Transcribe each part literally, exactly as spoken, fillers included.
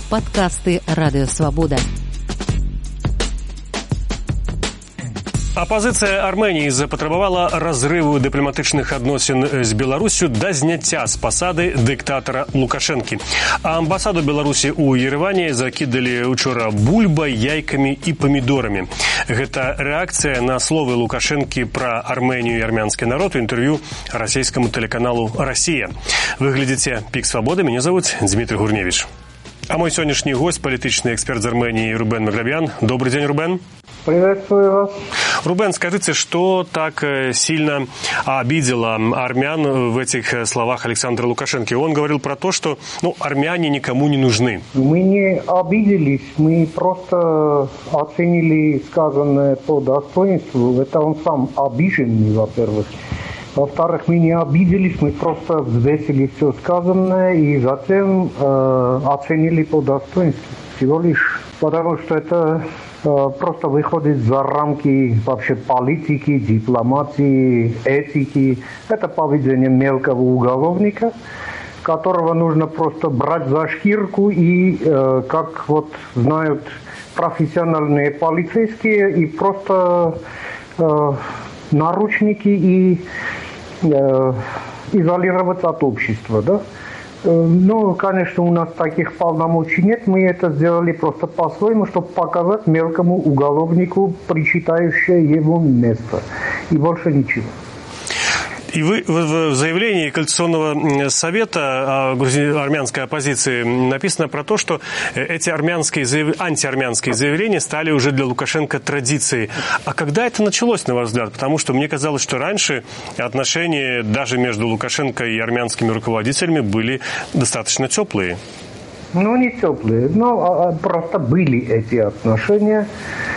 Подкасты «Радио Свобода». Апозицыя Арменіі запатрабавала разрыву дыпламатычных адносін з Беларусю да зняцця з пасады дыктатара Лукашэнкі. А амбасаду Беларусі ў Ереване закідалі учора бульбай, яйкамі і памідорамі. Гэта рэакцыя на словы Лукашэнкі пра Арменію і армянскі народ у інтэрв'ю расійскаму тэлеканалу «Россия». Вы глядзіце «Пік Свабоды». Меня зовут Дмитрий Гурневич. А мой сегодняшний гость – политичный эксперт из Армении Рубен Маглабян. Добрый день, Рубен. Приветствую вас. Рубен, скажите, что так сильно обидело армян в этих словах Александра Лукашенко? Он говорил про то, что ну, армяне никому не нужны. Мы не обиделись, мы просто оценили сказанное по достоинству. Это он сам обиженный, во-первых. Во-вторых, мы не обиделись, мы просто взвесили все сказанное и затем э, оценили по достоинству. Всего лишь потому, что это э, просто выходит за рамки вообще политики, дипломатии, этики. Это поведение мелкого уголовника, которого нужно просто брать за шкирку и, э, как вот знают профессиональные полицейские, и просто э, наручники и э, изолироваться от общества, да? Ну, конечно, у нас таких полномочий нет. Мы это сделали просто по-своему, чтобы показать мелкому уголовнику причитающее ему место. И больше ничего. И вы в заявлении Коалиционного совета армянской оппозиции написано про то, что эти армянские заяв... антиармянские заявления стали уже для Лукашенко традицией. А когда это началось, на ваш взгляд? Потому что мне казалось, что раньше отношения даже между Лукашенко и армянскими руководителями были достаточно теплые. Ну, не теплые, но просто были эти отношения.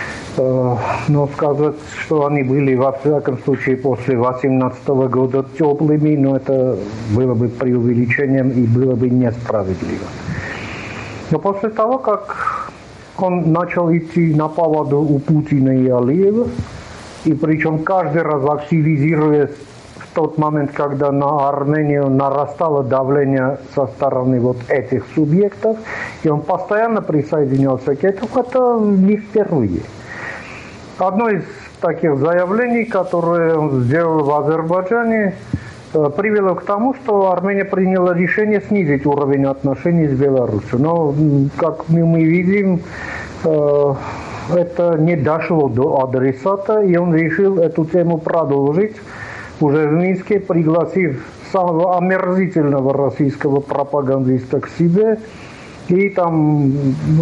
Но сказать, что они были, во всяком случае, после две тысячи восемнадцатого года теплыми, но это было бы преувеличением и было бы несправедливо. Но после того, как он начал идти на поводу у Путина и Алиева, и причем каждый раз активизируясь в тот момент, когда на Армению нарастало давление со стороны вот этих субъектов, и он постоянно присоединялся к этому, это не впервые. Одно из таких заявлений, которое он сделал в Азербайджане, привело к тому, что Армения приняла решение снизить уровень отношений с Беларусью. Но, как мы видим, это не дошло до адресата, и он решил эту тему продолжить уже в Минске, пригласив самого омерзительного российского пропагандиста к себе, и там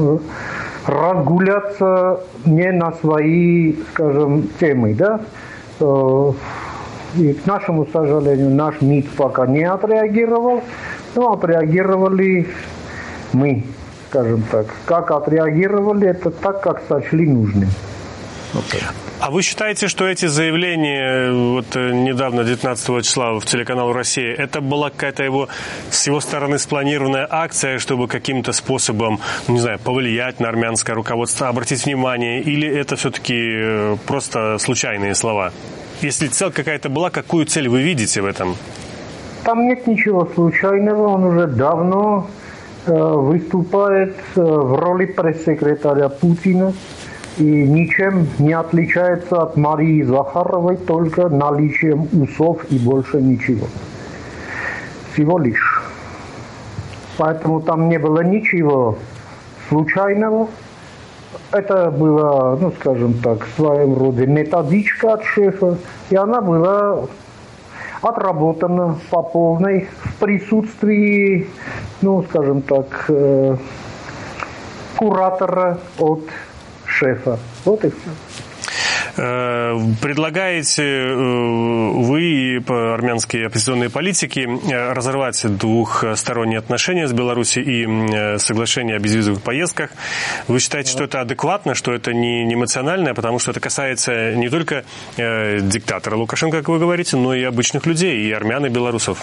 разгуляться не на свои, скажем, темы, да. И, к нашему сожалению, наш МИД пока не отреагировал, но отреагировали мы, скажем так. Как отреагировали, это так, как сочли нужным. Okay. А вы считаете, что эти заявления вот недавно, девятнадцатого числа, в телеканалу «Россия», это была какая-то его, с его стороны спланированная акция, чтобы каким-то способом, ну, не знаю, повлиять на армянское руководство, обратить внимание, или это все-таки просто случайные слова? Если цель какая-то была, какую цель вы видите в этом? Там нет ничего случайного, он уже давно э, выступает э, в роли пресс-секретаря Путина. И ничем не отличается от Марии Захаровой, только наличием усов и больше ничего. Всего лишь. Поэтому там не было ничего случайного. Это была, ну, скажем так, в своем роде методичка от шефа, и она была отработана по полной в присутствии, ну, скажем так, э, куратора от шефа. Вот и все. Предлагаете вы и армянские оппозиционные политики разорвать двухсторонние отношения с Беларусью и соглашение о безвизовых поездках. Вы считаете, что это адекватно, что это не, не эмоционально, потому что это касается не только э, диктатора Лукашенко, как вы говорите, но и обычных людей, и армян, и белорусов?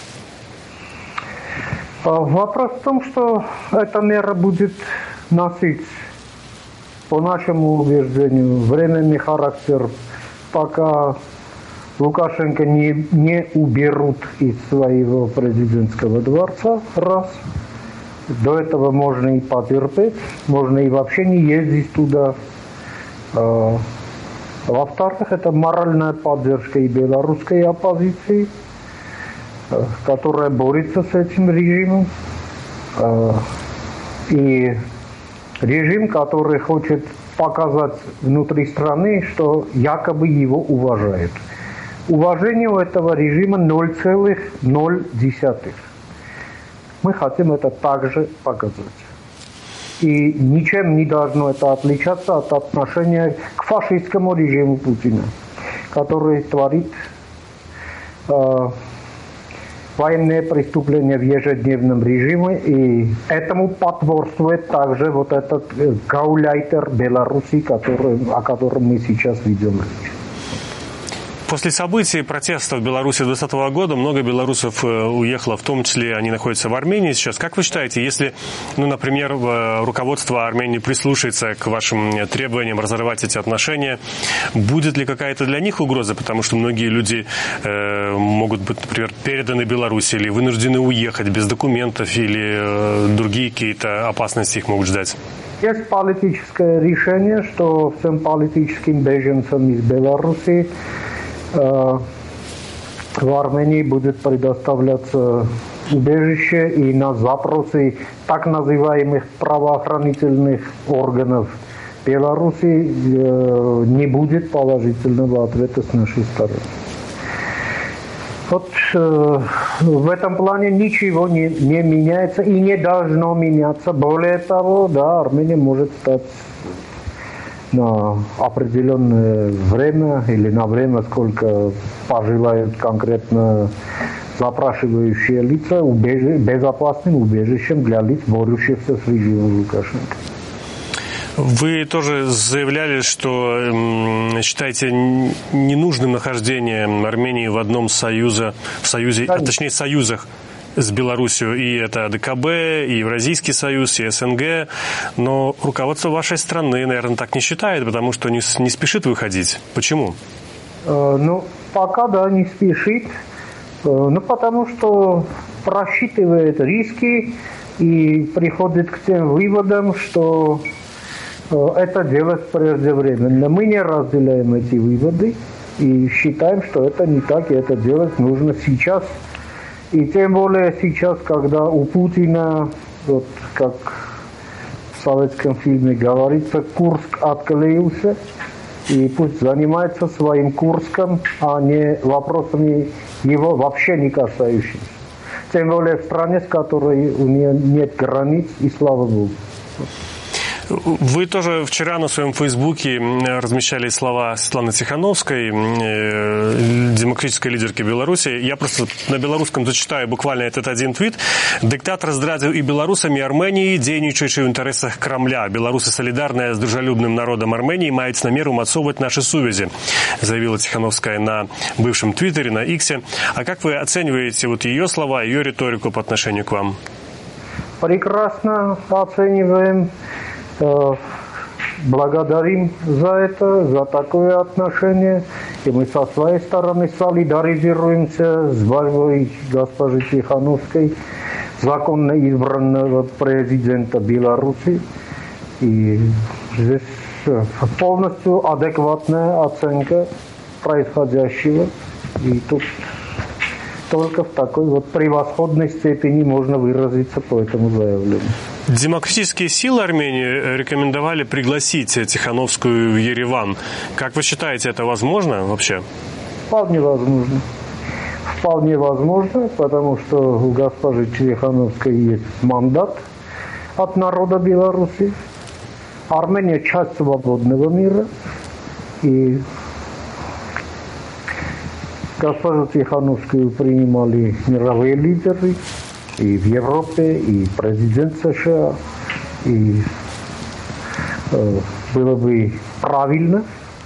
Вопрос в том, что эта мера будет носить, по нашему убеждению, временный характер, пока Лукашенко не, не уберут из своего президентского дворца, раз. до этого можно и потерпеть, можно и вообще не ездить туда. Во-вторых, это моральная поддержка и белорусской оппозиции, которая борется с этим режимом. И режим, который хочет показать внутри страны, что якобы его уважают. Уважение у этого режима ноль целых ноль десятых. Мы хотим это также показать. И ничем не должно это отличаться от отношения к фашистскому режиму Путина, который творит э, военные преступления в ежедневном режиме, и этому потворствует также вот этот э, гауляйтер Беларуси, который, о котором мы сейчас ведем речь. После событий протестов в Беларуси двадцатого года много белорусов уехало, в том числе они находятся в Армении сейчас. Как вы считаете, если, ну, например, руководство Армении прислушается к вашим требованиям разорвать эти отношения, будет ли какая-то для них угроза? Потому что многие люди э, могут быть, например, переданы Беларуси или вынуждены уехать без документов, или э, другие какие-то опасности их могут ждать. Есть политическое решение, что всем политическим беженцам из Беларуси в Армении будет предоставляться убежище, и на запросы так называемых правоохранительных органов Беларуси не будет положительного ответа с нашей стороны. Вот в этом плане ничего не, не меняется и не должно меняться. Более того, да, Армения может стать на определенное время или на время, сколько пожелают конкретно запрашивающие лица, убежи, безопасным убежищем для лиц, борющихся с режимом Лукашенко. Вы тоже заявляли, что м, считаете ненужным нахождение Армении в одном союзе, в союзе, а точнее союзах с Беларусью, и это ДКБ, и Евразийский союз, и СНГ, но руководство вашей страны, наверное, так не считает, потому что не, не спешит выходить. Почему? Э, ну, пока, да, не спешит, э, ну, потому что просчитывает риски и приходит к тем выводам, что э, это делать преждевременно. Мы не разделяем эти выводы и считаем, что это не так, и это делать нужно сейчас. И тем более сейчас, когда у Путина, вот как в советском фильме говорится, Курск отклеился, и пусть занимается своим Курском, а не вопросами его вообще не касающимися. Тем более в стране, с которой у нее нет границ, и слава Богу. Вы тоже вчера на своем фейсбуке размещали слова Светланы Тихановской, демократической лидерки Беларуси. Я просто на белорусском зачитаю буквально этот один твит. «Диктатор здрадзіў і беларусам, і Арменіі, дзейнічаючы ў інтарэсах Крамля. Беларусы, солидарные с дружелюбным народом Армении, маюць намер умацоўваць наши сувязі», заявила Тихановская на бывшем Твиттере, на Иксе. А как вы оцениваете вот ее слова, ее риторику по отношению к вам? Прекрасно оцениваем. Благодарим за это, за такое отношение. И мы со своей стороны солидаризируемся с борьбой госпожи Тихановской, законно избранного президента Беларуси. И здесь полностью адекватная оценка происходящего. И тут только в такой вот превосходной степени можно выразиться по этому заявлению. Демократические силы Армении рекомендовали пригласить Тихановскую в Ереван. Как вы считаете, это возможно вообще? Вполне возможно. Вполне возможно, потому что у госпожи Тихановской есть мандат от народа Беларуси. Армения – часть свободного мира. И госпожу Тихановскую принимали мировые лидеры и в Европе, и президент США. И э, было бы правильно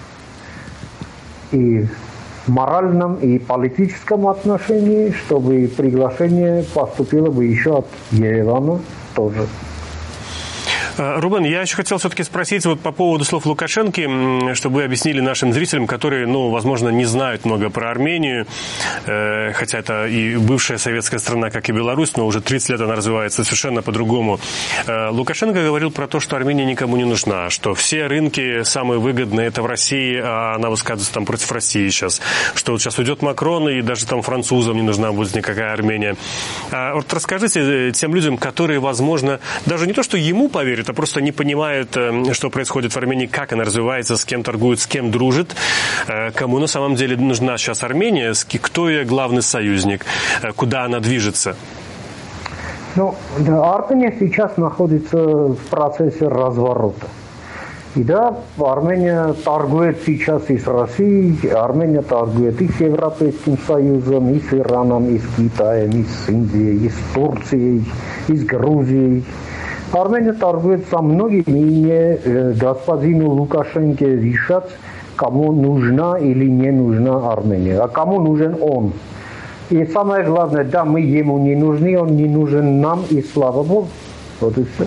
и в моральном, и политическом отношении, чтобы приглашение поступило бы еще от Еревана тоже. Рубен, я еще хотел все-таки спросить вот по поводу слов Лукашенко, чтобы вы объяснили нашим зрителям, которые, ну, возможно, не знают много про Армению, э, хотя это и бывшая советская страна, как и Беларусь, но уже тридцать лет она развивается совершенно по-другому. Э, Лукашенко говорил про то, что Армения никому не нужна, что все рынки самые выгодные это в России, а она высказывается там против России сейчас, что вот сейчас уйдет Макрон, и даже там французам не нужна будет никакая Армения. А вот расскажите тем людям, которые, возможно, даже не то, что ему поверят, а просто не понимают, что происходит в Армении, как она развивается, с кем торгует, с кем дружит, кому на самом деле нужна сейчас Армения, кто ее главный союзник, куда она движется. Ну, да, Армения сейчас находится в процессе разворота. И да, Армения торгует сейчас и с Россией, Армения торгует и с Европейским Союзом, и с Ираном, и с Китаем, и с Индией, и с Турцией, и с Грузией. Армения торгует со многими, и не э, господину Лукашенко решать, кому нужна или не нужна Армения, а кому нужен он. И самое главное, да, мы ему не нужны, он не нужен нам, и слава Богу. Вот и все.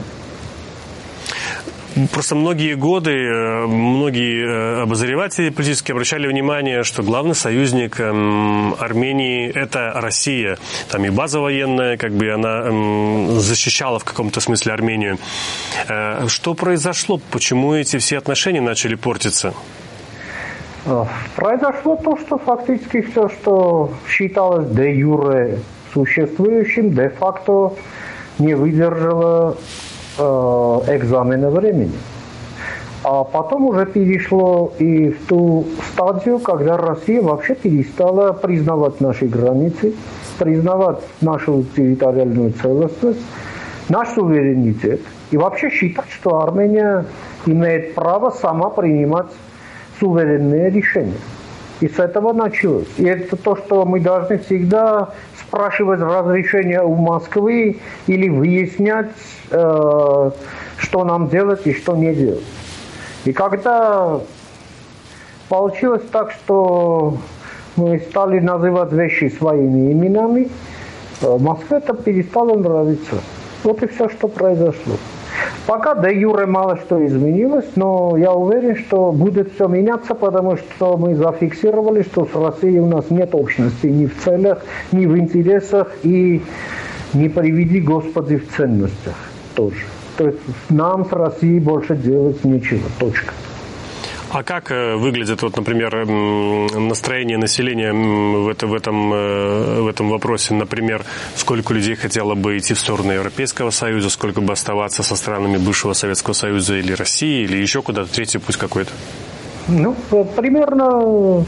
Просто многие годы многие обозреватели политически обращали внимание, что главный союзник Армении – это Россия. Там и база военная, как бы она защищала в каком-то смысле Армению. Что произошло? Почему эти все отношения начали портиться? Произошло то, что фактически все, что считалось де юре существующим, де-факто не выдержало экзамена времени. А потом уже перешло и в ту стадию, когда Россия вообще перестала признавать наши границы, признавать нашу территориальную целостность, наш суверенитет и вообще считать, что Армения имеет право сама принимать суверенные решения. И с этого началось. И это то, что мы должны всегда спрашивать разрешение у Москвы или выяснять, э, что нам делать и что не делать. И когда получилось так, что мы стали называть вещи своими именами, э, Москве это перестало нравиться. Вот и все, что произошло. Пока де юре мало что изменилось, но я уверен, что будет все меняться, потому что мы зафиксировали, что с Россией у нас нет общности ни в целях, ни в интересах и не приведи Господи в ценностях тоже. То есть нам с Россией больше делать нечего. Точка. А как выглядит, вот, например, настроение населения в, это, в, этом, в этом вопросе? Например, сколько людей хотело бы идти в сторону Европейского Союза, сколько бы оставаться со странами бывшего Советского Союза или России, или еще куда-то, третий путь какой-то? Ну, примерно,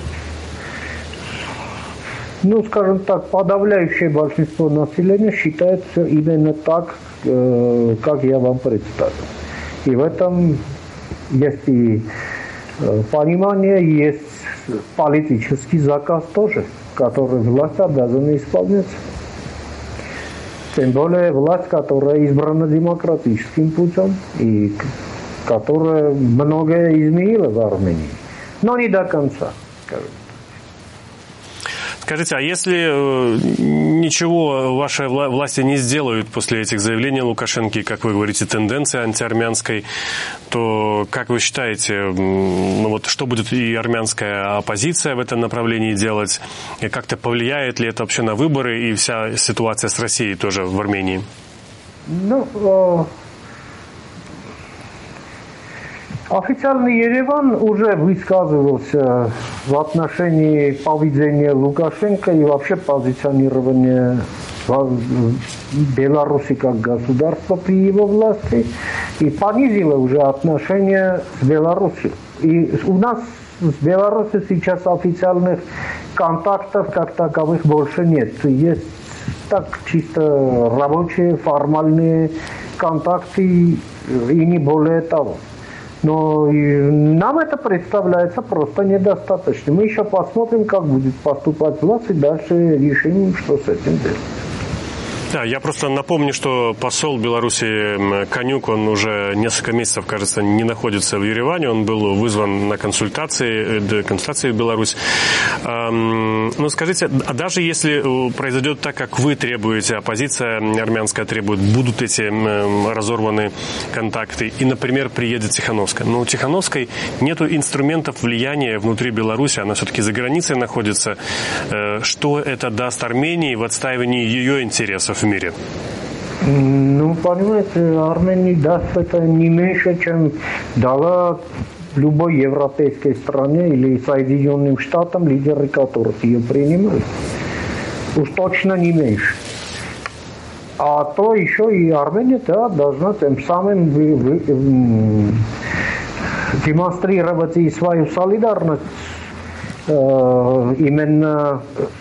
ну, скажем так, подавляющее большинство населения считает все именно так, как я вам представил. И в этом есть и понимание, есть политический заказ тоже, который власть обязана исполнять. Тем более власть, которая избрана демократическим путем и которая многое изменила в Армении. Но не до конца, скажем. Скажите, а если ничего ваши власти не сделают после этих заявлений Лукашенко, как вы говорите, тенденции антиармянской, то как вы считаете, ну вот что будет и армянская оппозиция в этом направлении делать? И как-то повлияет ли это вообще на выборы и вся ситуация с Россией тоже в Армении? Ну, официальный Ереван уже высказывался в отношении поведения Лукашенко и вообще позиционирования Беларуси как государства при его власти и понизила уже отношения с Беларусью. И у нас с Беларусью сейчас официальных контактов как таковых больше нет. Есть так чисто рабочие, формальные контакты и не более того. Но нам это представляется просто недостаточно. Мы еще посмотрим, как будет поступать власть, и дальше решим, что с этим делать. Да, я просто напомню, что посол Беларуси Конюк, он уже несколько месяцев, кажется, не находится в Ереване. Он был вызван на консультации, консультации в Беларусь. Но скажите, а даже если произойдет так, как вы требуете, оппозиция армянская требует, будут эти разорваны контакты, и, например, приедет Тихановская. Но у Тихановской нету инструментов влияния внутри Беларуси, она все-таки за границей находится. Что это даст Армении в отстаивании ее интересов в мире? Ну, понимаете, Армении даст это не меньше, чем дала любой европейской стране или Соединенным Штатам, лидеры которых ее принимают. Уж точно не меньше. А то еще и Армения, да, должна тем самым вы, вы, демонстрировать и свою солидарность э, именно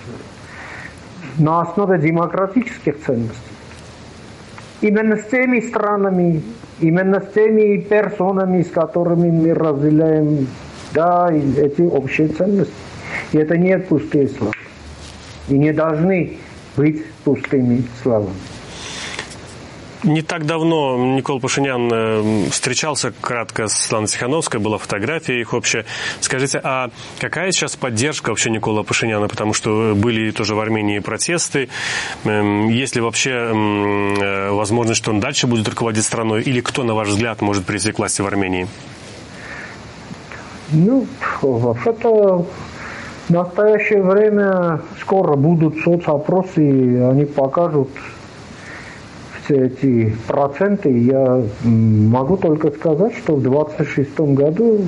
на основе демократических ценностей. Именно с теми странами, именно с теми персонами, с которыми мы разделяем, да, эти общие ценности. И это не пустые слова. И не должны быть пустыми словами. Не так давно Никол Пашинян встречался кратко с Светланой Тихановской, была фотография их общая. Скажите, а какая сейчас поддержка вообще Никола Пашиняна? Потому что были тоже в Армении протесты. Есть ли вообще возможность, что он дальше будет руководить страной? Или кто, на ваш взгляд, может прийти к власти в Армении? Ну, вообще-то в настоящее время скоро будут соцопросы, они покажут все эти проценты. Я могу только сказать, что в двадцать шестом году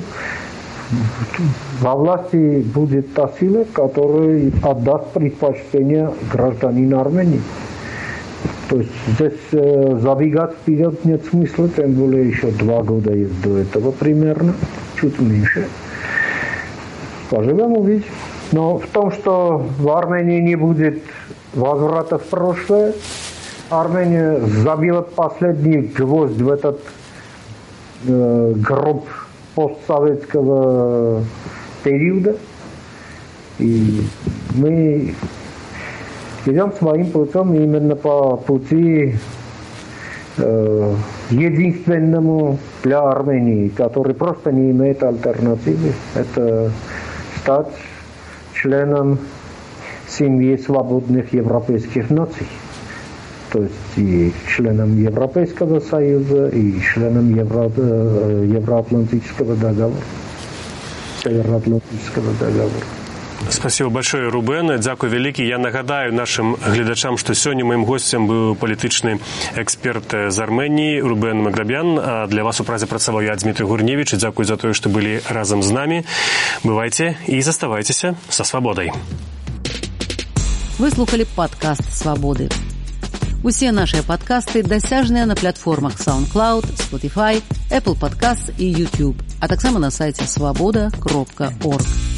во власти будет та сила, которая отдаст предпочтение гражданину Армении. То есть здесь э, забегать вперед нет смысла, тем более еще два года есть до этого примерно, чуть меньше. Поживем, увидим. Но в том, что в Армении не будет возврата в прошлое, Армения забила последний гвоздь в этот э, гроб постсоветского периода. И мы идем своим путем именно по пути э, единственному для Армении, который просто не имеет альтернативы. Это стать членом семьи свободных европейских наций. То есть и членом Европейского Союза, и членом Евро, Евроатлантического договора. Североатлантического договора. Спасибо большое, Рубен. Дякую великий. Я нагадаю нашим глядачам, что сегодня моим гостем был політичний експерт з Арменії Рубен Маграбян. А для вас у Празі працював я, Дмитрий Гурневич. Дякую за то, что были разом с нами. Бывайте и заставайтесь со свободой. Вы слухали подкаст «Свободы». Усе наши подкасты дасяжныя на платформах SoundCloud, Spotify, Apple Podcasts и YouTube, а таксама на сайте свобода кропка орг.